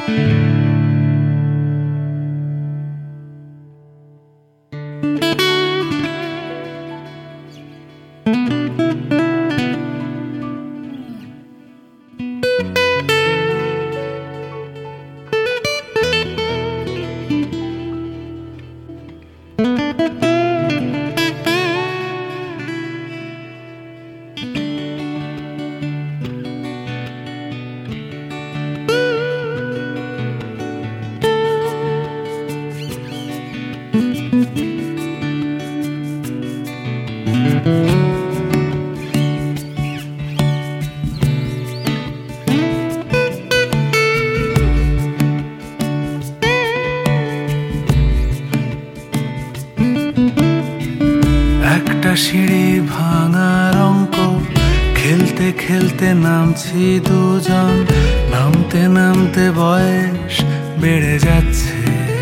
একটা সিঁড়ি ভাঙার অঙ্ক খেলতে খেলতে নামছি দুজন, নামতে নামতে বয়স বেড়ে যাচ্ছে।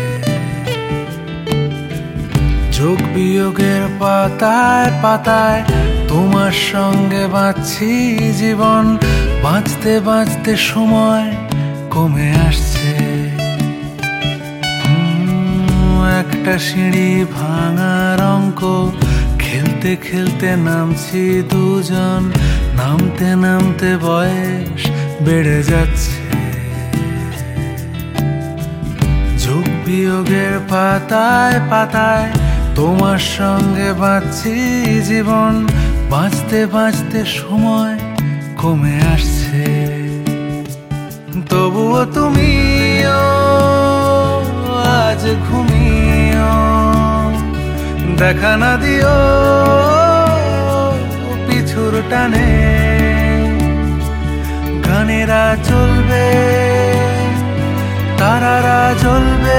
যোগ বিয়োগের পাতায় পাতায় তোমার সঙ্গে বাঁচছি জীবন, বাঁচতে বাঁচতে সময় কমে আসছে। একটা সিঁড়ি ভাঙার অঙ্ক খেলতে খেলতে নামছি দুজন, নামতে নামতে বয়স বেড়ে যাচ্ছে। যোগ বিয়োগের পাতায় পাতায় তোমার সঙ্গে বাঁচছি জীবন, বাঁচতে বাঁচতে সময় কমে আসছে। তবুও তুমিও আজ ঘুমিও, দেখা না দিও পিছুর টানে। গানেরা চলবে, তারারা জ্বলবে,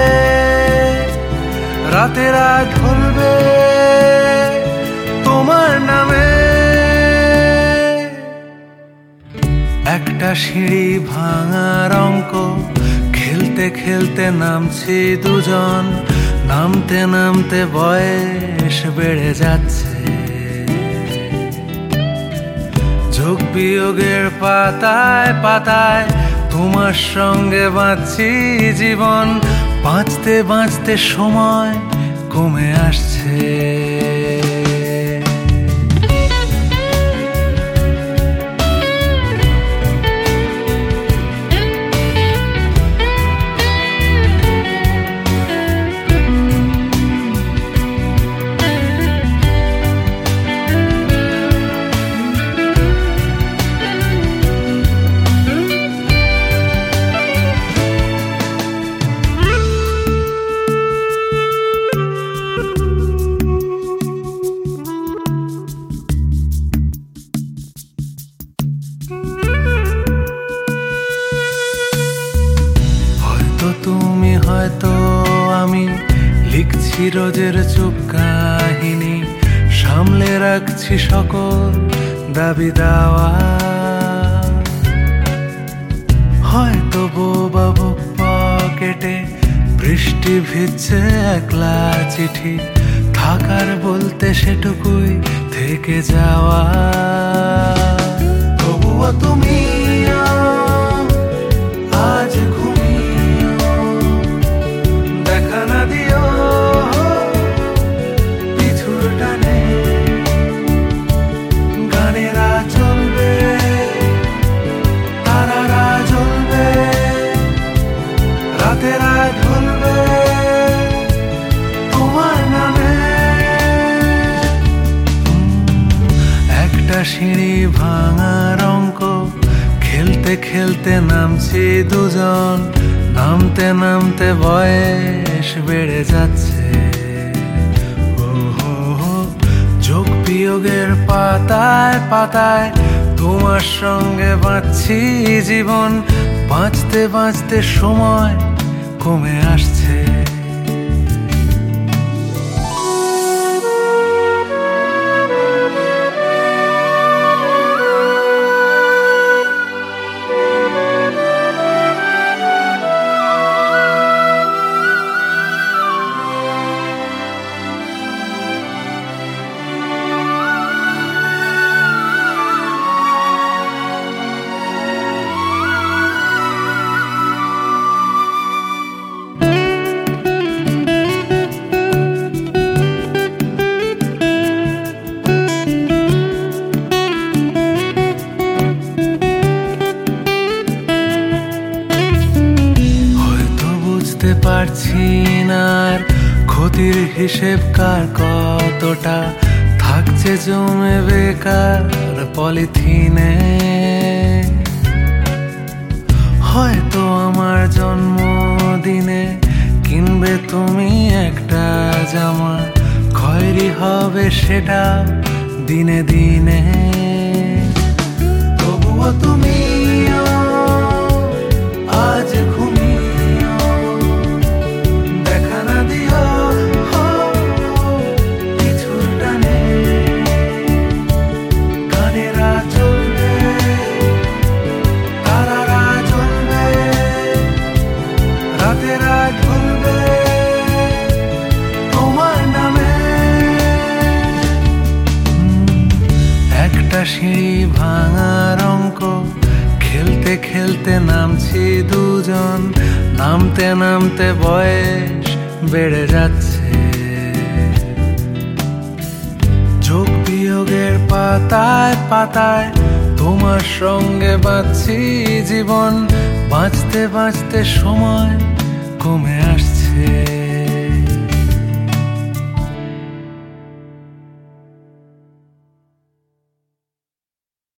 রাতেরা ঢলবে তোমার নামে। একটা সিঁড়ি ভাঙার অঙ্ক খেলতে খেলতে নামছি দুজন, নামতে নামতে বয়স বেড়ে যাচ্ছে। যোগ বিয়োগের পাতায় পাতায় তোমার সঙ্গে বাঁচছি জীবন, বাঁচতে বাঁচতে সময় কমে আসছে। তুমি হয়তো আমি লিখছি রোজের চুপ কাহিনী, সামলে রাখছি সকল দাবি দাওয়া। হয়তো বোবা বুক পকেটে বৃষ্টি ভিজছে একলা চিঠি, থাকার বলতে সেটুকুই থেকে যাওয়া। তবুও তুমি আজ ঘুমিও, দেখা না দিও পিছুর টানে। গানেরা চলবে, তারারা জ্বলবে, রাতেরা ঢলবে তোমার নামে। একটা সিঁড়ি ভাঙার অঙ্ক খেলতে খেলতে নামছি দুজন, নামতে নামতে বয়স বেড়ে যাচ্ছে। যোগ বিয়োগের পাতায় পাতায় তোমার সঙ্গে বাঁচছি জীবন, বাঁচতে বাঁচতে সময় কমে আসছে। বুঝতে পারছি না আর ক্ষতির হিসেব কার কতটা থাকছে জমে বেকার পলিথিনে। হয়তো আমার জন্মদিনে কিনবে তুমি একটা জামা, খয়েরি হবে সেটা দিনে দিনে। তবুও তুমি আজ ঘুমিও, দেখা না দিও কিছুর টানে। গানেরা চলবে, তারারা জ্বলবে, রাতেরা ঢলবে তোমার নামে। একটা সিঁড়ি ভাঙার অঙ্ক খেলতে খেলতে নামছি দুজন, নামতে নামতে বয়স বেড়ে যাচ্ছে। যোগ বিয়োগের পাতায় পাতায় তোমার সঙ্গে বাঁচছি জীবন, বাঁচতে বাঁচতে সময় কমে আসছে।